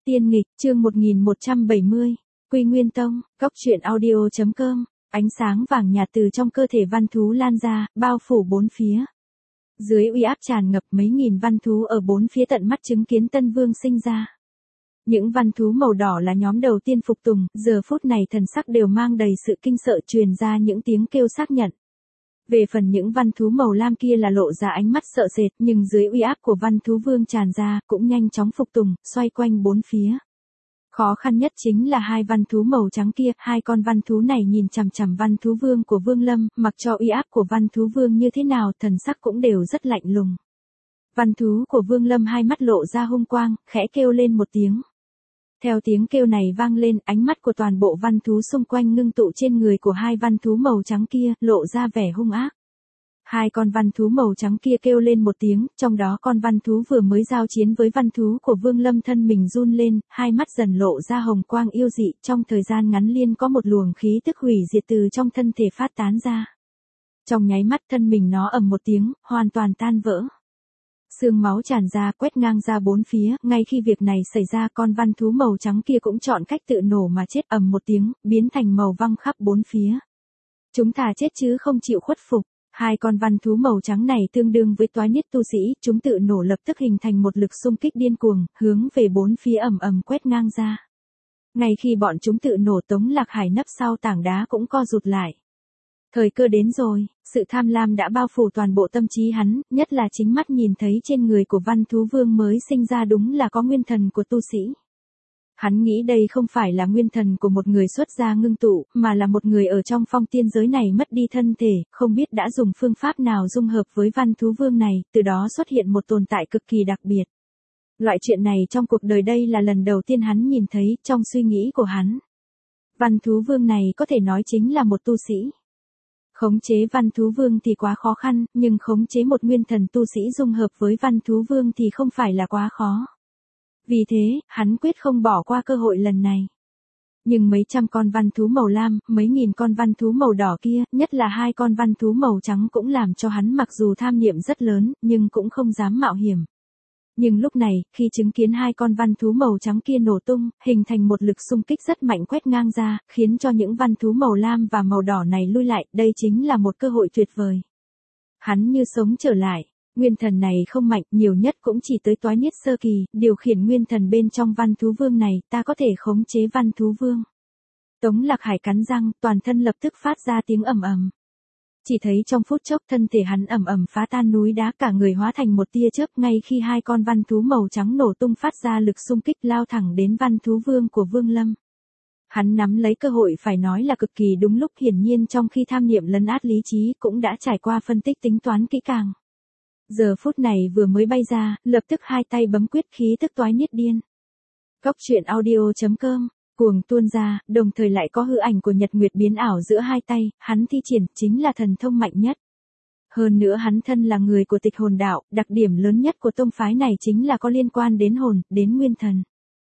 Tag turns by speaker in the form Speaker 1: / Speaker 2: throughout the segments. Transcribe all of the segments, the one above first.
Speaker 1: Tiên nghịch, chương 1170, Quy Nguyên Tông, Cốc truyện audio.com, ánh sáng vàng nhạt từ trong cơ thể văn thú lan ra, bao phủ bốn phía. Dưới uy áp tràn ngập mấy nghìn văn thú ở bốn phía tận mắt chứng kiến Tân Vương sinh ra. Những văn thú màu đỏ là nhóm đầu tiên phục tùng, giờ phút này thần sắc đều mang đầy sự kinh sợ truyền ra những tiếng kêu xác nhận. Về phần những văn thú màu lam kia là lộ ra ánh mắt sợ sệt, nhưng dưới uy áp của văn thú vương tràn ra, cũng nhanh chóng phục tùng, xoay quanh bốn phía. Khó khăn nhất chính là hai văn thú màu trắng kia, hai con văn thú này nhìn chằm chằm văn thú vương của Vương Lâm, mặc cho uy áp của văn thú vương như thế nào, thần sắc cũng đều rất lạnh lùng. Văn thú của Vương Lâm hai mắt lộ ra hung quang, khẽ kêu lên một tiếng. Theo tiếng kêu này vang lên, ánh mắt của toàn bộ văn thú xung quanh ngưng tụ trên người của hai văn thú màu trắng kia, lộ ra vẻ hung ác. Hai con văn thú màu trắng kia kêu lên một tiếng, trong đó con văn thú vừa mới giao chiến với văn thú của Vương Lâm thân mình run lên, hai mắt dần lộ ra hồng quang yêu dị, trong thời gian ngắn liên có một luồng khí tức hủy diệt từ trong thân thể phát tán ra. Trong nháy mắt thân mình nó ầm một tiếng, hoàn toàn tan vỡ. Sương máu tràn ra quét ngang ra bốn phía, ngay khi việc này xảy ra con văn thú màu trắng kia cũng chọn cách tự nổ mà chết ầm một tiếng, biến thành màu văng khắp bốn phía. Chúng thà chết chứ không chịu khuất phục. Hai con văn thú màu trắng này tương đương với toái niết tu sĩ, chúng tự nổ lập tức hình thành một lực xung kích điên cuồng, hướng về bốn phía ầm ầm quét ngang ra. Ngay khi bọn chúng tự nổ, Tống Lạc Hải nấp sau tảng đá cũng co rụt lại. Thời cơ đến rồi, sự tham lam đã bao phủ toàn bộ tâm trí hắn, nhất là chính mắt nhìn thấy trên người của văn thú vương mới sinh ra đúng là có nguyên thần của tu sĩ. Hắn nghĩ đây không phải là nguyên thần của một người xuất gia ngưng tụ, mà là một người ở trong phong tiên giới này mất đi thân thể, không biết đã dùng phương pháp nào dung hợp với văn thú vương này, từ đó xuất hiện một tồn tại cực kỳ đặc biệt. Loại chuyện này trong cuộc đời đây là lần đầu tiên hắn nhìn thấy, trong suy nghĩ của hắn. Văn thú vương này có thể nói chính là một tu sĩ. Khống chế văn thú vương thì quá khó khăn, nhưng khống chế một nguyên thần tu sĩ dung hợp với văn thú vương thì không phải là quá khó. Vì thế, hắn quyết không bỏ qua cơ hội lần này. Nhưng mấy trăm con văn thú màu lam, mấy nghìn con văn thú màu đỏ kia, nhất là hai con văn thú màu trắng cũng làm cho hắn mặc dù tham niệm rất lớn, nhưng cũng không dám mạo hiểm. Nhưng lúc này, khi chứng kiến hai con văn thú màu trắng kia nổ tung, hình thành một lực xung kích rất mạnh quét ngang ra, khiến cho những văn thú màu lam và màu đỏ này lui lại, đây chính là một cơ hội tuyệt vời. Hắn như sống trở lại. Nguyên thần này không mạnh, nhiều nhất cũng chỉ tới toái niết sơ kỳ, điều khiển nguyên thần bên trong văn thú vương này, ta có thể khống chế văn thú vương. Tống Lạc Hải cắn răng, toàn thân lập tức phát ra tiếng ầm ầm. Chỉ thấy trong phút chốc thân thể hắn ầm ầm phá tan núi đá, cả người hóa thành một tia chớp, ngay khi hai con văn thú màu trắng nổ tung phát ra lực xung kích lao thẳng đến văn thú vương của Vương Lâm. Hắn nắm lấy cơ hội phải nói là cực kỳ đúng lúc, hiển nhiên trong khi tham niệm lấn át lý trí cũng đã trải qua phân tích tính toán kỹ càng. Giờ phút này vừa mới bay ra, lập tức hai tay bấm quyết khí tức toái niết điên. Cốc truyện audio.com, cuồng tuôn ra, đồng thời lại có hư ảnh của Nhật Nguyệt biến ảo giữa hai tay, hắn thi triển chính là thần thông mạnh nhất. Hơn nữa hắn thân là người của Tịch Hồn đạo, đặc điểm lớn nhất của tông phái này chính là có liên quan đến hồn, đến nguyên thần.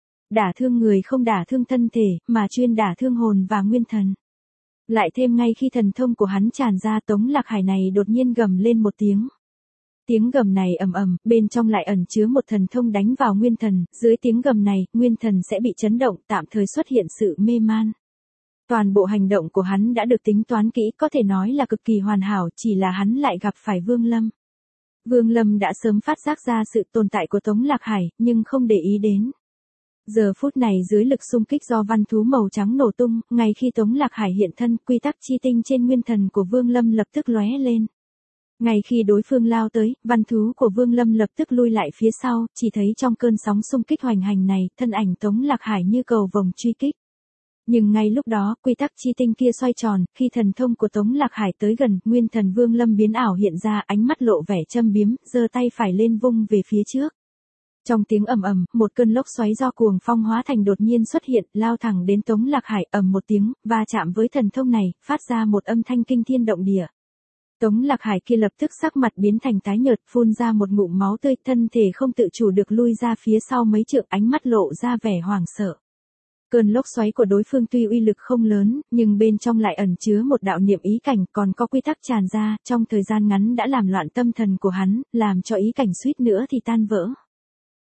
Speaker 1: Đả thương người không đả thương thân thể, mà chuyên đả thương hồn và nguyên thần. Lại thêm ngay khi thần thông của hắn tràn ra, Tống Lạc Hải này đột nhiên gầm lên một tiếng. Tiếng gầm này ầm ầm, bên trong lại ẩn chứa một thần thông đánh vào nguyên thần, dưới tiếng gầm này, nguyên thần sẽ bị chấn động, tạm thời xuất hiện sự mê man. Toàn bộ hành động của hắn đã được tính toán kỹ, có thể nói là cực kỳ hoàn hảo, chỉ là hắn lại gặp phải Vương Lâm. Vương Lâm đã sớm phát giác ra sự tồn tại của Tống Lạc Hải, nhưng không để ý đến. Giờ phút này dưới lực xung kích do văn thú màu trắng nổ tung, ngay khi Tống Lạc Hải hiện thân, quy tắc chi tinh trên nguyên thần của Vương Lâm lập tức lóe lên. Ngay khi đối phương lao tới, văn thú của Vương Lâm lập tức lui lại phía sau, chỉ thấy trong cơn sóng xung kích hoành hành này, thân ảnh Tống Lạc Hải như cầu vồng truy kích. Nhưng ngay lúc đó, quy tắc chi tinh kia xoay tròn, khi thần thông của Tống Lạc Hải tới gần, nguyên thần Vương Lâm biến ảo hiện ra, ánh mắt lộ vẻ châm biếm, giơ tay phải lên vung về phía trước. Trong tiếng ầm ầm, một cơn lốc xoáy do cuồng phong hóa thành đột nhiên xuất hiện, lao thẳng đến Tống Lạc Hải, ầm một tiếng, va chạm với thần thông này, phát ra một âm thanh kinh thiên động địa. Tống Lạc Hải kia lập tức sắc mặt biến thành tái nhợt, phun ra một ngụm máu tươi, thân thể không tự chủ được lui ra phía sau mấy trượng, ánh mắt lộ ra vẻ hoảng sợ. Cơn lốc xoáy của đối phương tuy uy lực không lớn, nhưng bên trong lại ẩn chứa một đạo niệm ý cảnh, còn có quy tắc tràn ra, trong thời gian ngắn đã làm loạn tâm thần của hắn, làm cho ý cảnh suýt nữa thì tan vỡ.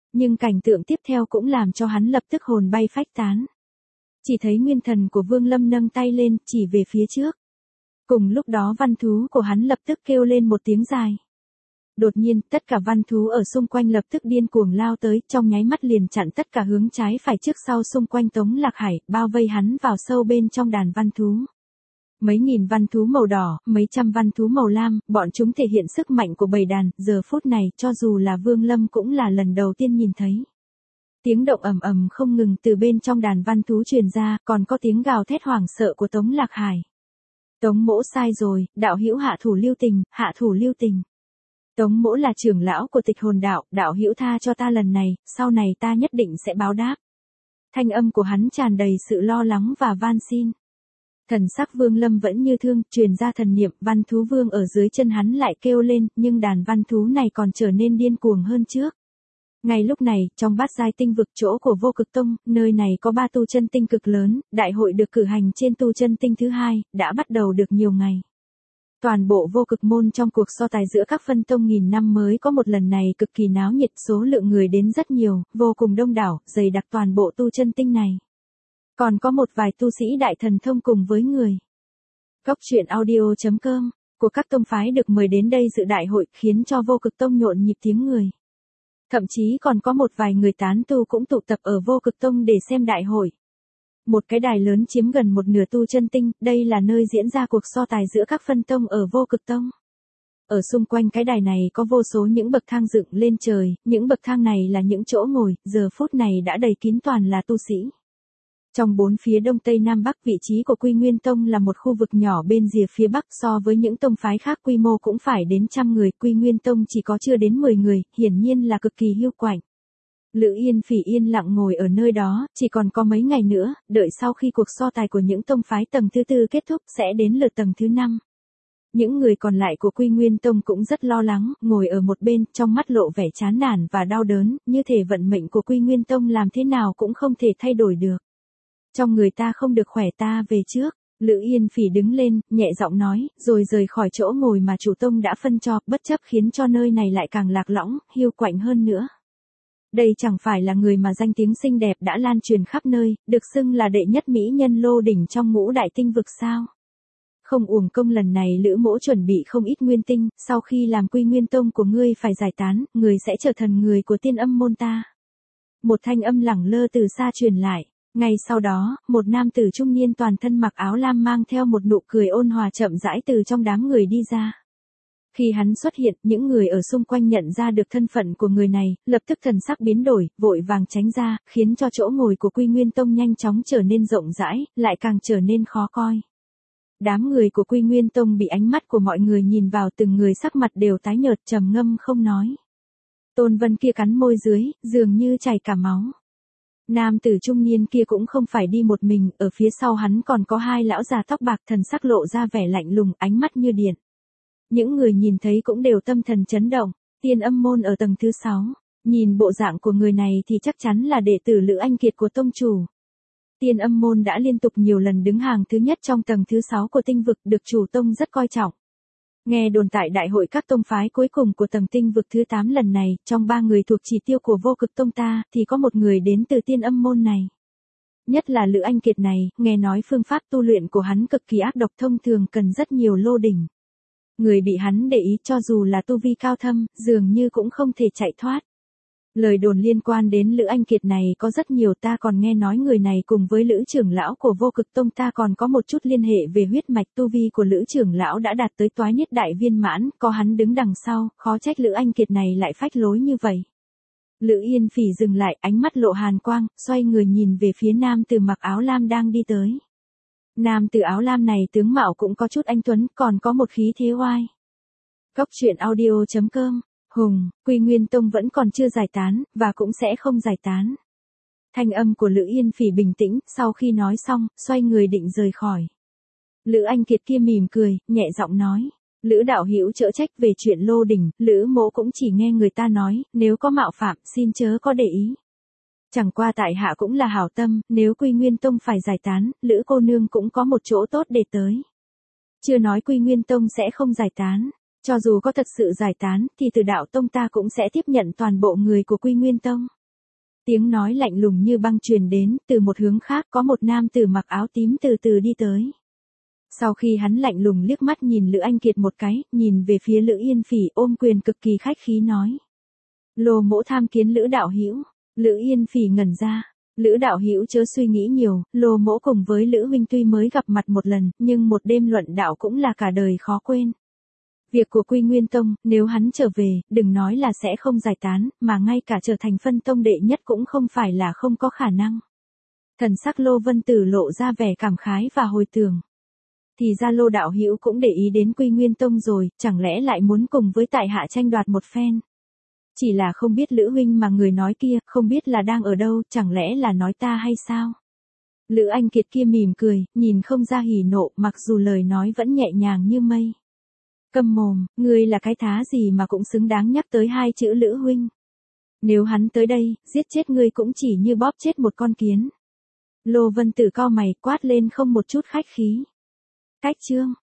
Speaker 1: Nhưng cảnh tượng tiếp theo cũng làm cho hắn lập tức hồn bay phách tán. Chỉ thấy nguyên thần của Vương Lâm nâng tay lên, chỉ về phía trước. Cùng lúc đó văn thú của hắn lập tức kêu lên một tiếng dài. Đột nhiên, tất cả văn thú ở xung quanh lập tức điên cuồng lao tới, trong nháy mắt liền chặn tất cả hướng trái phải trước sau xung quanh Tống Lạc Hải, bao vây hắn vào sâu bên trong đàn văn thú. Mấy nghìn văn thú màu đỏ, mấy trăm văn thú màu lam, bọn chúng thể hiện sức mạnh của bầy đàn, giờ phút này cho dù là Vương Lâm cũng là lần đầu tiên nhìn thấy. Tiếng động ầm ầm không ngừng từ bên trong đàn văn thú truyền ra, còn có tiếng gào thét hoảng sợ của Tống Lạc Hải. Tống mỗ sai rồi, đạo hữu hạ thủ lưu tình, hạ thủ lưu tình. Tống mỗ là trưởng lão của Tịch Hồn đạo, đạo hữu tha cho ta lần này, sau này ta nhất định sẽ báo đáp. Thanh âm của hắn tràn đầy sự lo lắng và van xin. Thần sắc Vương Lâm vẫn như thương, truyền ra thần niệm, văn thú vương ở dưới chân hắn lại kêu lên, nhưng đàn văn thú này còn trở nên điên cuồng hơn trước. Ngay lúc này, trong Bát Giai tinh vực chỗ của Vô Cực Tông, nơi này có 3 tu chân tinh cực lớn, đại hội được cử hành trên tu chân tinh thứ 2, đã bắt đầu được nhiều ngày. Toàn bộ Vô Cực môn trong cuộc so tài giữa các phân tông nghìn năm mới có một lần này cực kỳ náo nhiệt, số lượng người đến rất nhiều, vô cùng đông đảo, dày đặc toàn bộ tu chân tinh này. Còn có một vài tu sĩ đại thần thông cùng với người. Cốc truyện audio.com của các tông phái được mời đến đây dự đại hội, khiến cho Vô Cực Tông nhộn nhịp tiếng người. Thậm chí còn có một vài người tán tu cũng tụ tập ở Vô Cực Tông để xem đại hội. Một cái đài lớn chiếm gần một nửa tu chân tinh, đây là nơi diễn ra cuộc so tài giữa các phân tông ở Vô Cực Tông. Ở xung quanh cái đài này có vô số những bậc thang dựng lên trời, những bậc thang này là những chỗ ngồi, giờ phút này đã đầy kín toàn là tu sĩ. Trong 4 phía đông tây nam bắc, vị trí của Quy Nguyên Tông là một khu vực nhỏ bên rìa phía bắc, so với những tông phái khác quy mô cũng phải đến trăm người, Quy Nguyên Tông chỉ có chưa đến 10 người, hiển nhiên là cực kỳ hiu quạnh. Lữ Yên Phỉ yên lặng ngồi ở nơi đó, chỉ còn có mấy ngày nữa, đợi sau khi cuộc so tài của những tông phái tầng thứ 4 kết thúc sẽ đến lượt tầng thứ 5. Những người còn lại của Quy Nguyên Tông cũng rất lo lắng, ngồi ở một bên, trong mắt lộ vẻ chán nản và đau đớn, như thể vận mệnh của Quy Nguyên Tông làm thế nào cũng không thể thay đổi được. Trong người ta không được khỏe, ta về trước. Lữ Yên Phỉ đứng lên, nhẹ giọng nói, rồi rời khỏi chỗ ngồi mà chủ tông đã phân cho, bất chấp khiến cho nơi này lại càng lạc lõng, hiu quạnh hơn nữa. Đây chẳng phải là người mà danh tiếng xinh đẹp đã lan truyền khắp nơi, được xưng là đệ nhất mỹ nhân Lô đỉnh trong ngũ đại tinh vực sao? Không uổng công lần này Lữ mỗ chuẩn bị không ít nguyên tinh, sau khi làm Quy Nguyên Tông của ngươi phải giải tán, người sẽ trở thành người của Tiên Âm môn ta. Một thanh âm lẳng lơ từ xa truyền lại. Ngay sau đó, một nam tử trung niên toàn thân mặc áo lam mang theo một nụ cười ôn hòa chậm rãi từ trong đám người đi ra. Khi hắn xuất hiện, những người ở xung quanh nhận ra được thân phận của người này, lập tức thần sắc biến đổi, vội vàng tránh ra, khiến cho chỗ ngồi của Quy Nguyên Tông nhanh chóng trở nên rộng rãi, lại càng trở nên khó coi. Đám người của Quy Nguyên Tông bị ánh mắt của mọi người nhìn vào, từng người sắc mặt đều tái nhợt, trầm ngâm không nói. Tôn Vân kia cắn môi dưới, dường như chảy cả máu. Nam tử trung niên kia cũng không phải đi một mình, ở phía sau hắn còn có 2 lão già tóc bạc, thần sắc lộ ra vẻ lạnh lùng, ánh mắt như điện. Những người nhìn thấy cũng đều tâm thần chấn động. Tiên Âm môn ở tầng thứ 6, nhìn bộ dạng của người này thì chắc chắn là đệ tử Lữ Anh Kiệt của tông chủ. Tiên Âm môn đã liên tục nhiều lần đứng hàng thứ nhất trong tầng thứ 6 của tinh vực, được chủ tông rất coi trọng. Nghe đồn tại đại hội các tông phái cuối cùng của tầng tinh vực thứ 8 lần này, trong 3 người thuộc chỉ tiêu của Vô Cực Tông ta, thì có một người đến từ Tiên Âm môn này. Nhất là Lữ Anh Kiệt này, nghe nói phương pháp tu luyện của hắn cực kỳ ác độc, thông thường cần rất nhiều lô đỉnh. Người bị hắn để ý cho dù là tu vi cao thâm, dường như cũng không thể chạy thoát. Lời đồn liên quan đến Lữ Anh Kiệt này có rất nhiều, ta còn nghe nói người này cùng với Lữ trưởng lão của Vô Cực Tông ta còn có một chút liên hệ về huyết mạch, tu vi của Lữ trưởng lão đã đạt tới toái niết đại viên mãn, có hắn đứng đằng sau, khó trách Lữ Anh Kiệt này lại phách lối như vậy. Lữ Yên Phỉ dừng lại, ánh mắt lộ hàn quang, xoay người nhìn về phía nam tử mặc áo lam đang đi tới. Nam tử áo lam này tướng mạo cũng có chút anh tuấn, còn có một khí thế oai. Cốc truyện audio.com Hùng, Quy Nguyên Tông vẫn còn chưa giải tán, và cũng sẽ không giải tán. Thanh âm của Lữ Yên Phỉ bình tĩnh, sau khi nói xong, xoay người định rời khỏi. Lữ Anh Kiệt kia mỉm cười, nhẹ giọng nói. Lữ đạo hữu chớ trách, về chuyện lô đỉnh, Lữ mỗ cũng chỉ nghe người ta nói, nếu có mạo phạm, xin chớ có để ý. Chẳng qua tại hạ cũng là hảo tâm, nếu Quy Nguyên Tông phải giải tán, Lữ cô nương cũng có một chỗ tốt để tới. Chưa nói Quy Nguyên Tông sẽ không giải tán. Cho dù có thật sự giải tán, thì từ đạo tông ta cũng sẽ tiếp nhận toàn bộ người của Quy Nguyên Tông. Tiếng nói lạnh lùng như băng truyền đến, từ một hướng khác có một nam tử mặc áo tím từ từ đi tới. Sau khi hắn lạnh lùng liếc mắt nhìn Lữ Anh Kiệt một cái, nhìn về phía Lữ Yên Phỉ ôm quyền cực kỳ khách khí nói. Lô mỗ tham kiến Lữ đạo hữu. Lữ Yên Phỉ ngẩn ra. Lữ đạo hữu chớ suy nghĩ nhiều, Lô mỗ cùng với Lữ huynh tuy mới gặp mặt một lần, nhưng một đêm luận đạo cũng là cả đời khó quên. Việc của Quy Nguyên Tông, nếu hắn trở về, đừng nói là sẽ không giải tán, mà ngay cả trở thành phân tông đệ nhất cũng không phải là không có khả năng. Thần sắc Lô Vân Tử lộ ra vẻ cảm khái và hồi tưởng. Thì ra Lô đạo hữu cũng để ý đến Quy Nguyên Tông rồi, chẳng lẽ lại muốn cùng với tại hạ tranh đoạt một phen. Chỉ là không biết Lữ huynh mà người nói kia, không biết là đang ở đâu, chẳng lẽ là nói ta hay sao? Lữ Anh Kiệt kia mỉm cười, nhìn không ra hỉ nộ, mặc dù lời nói vẫn nhẹ nhàng như mây. Câm mồm, ngươi là cái thá gì mà cũng xứng đáng nhắc tới hai chữ Lữ huynh. Nếu hắn tới đây, giết chết ngươi cũng chỉ như bóp chết một con kiến. Lô Vân Tử cau mày quát lên không một chút khách khí. Cách chương.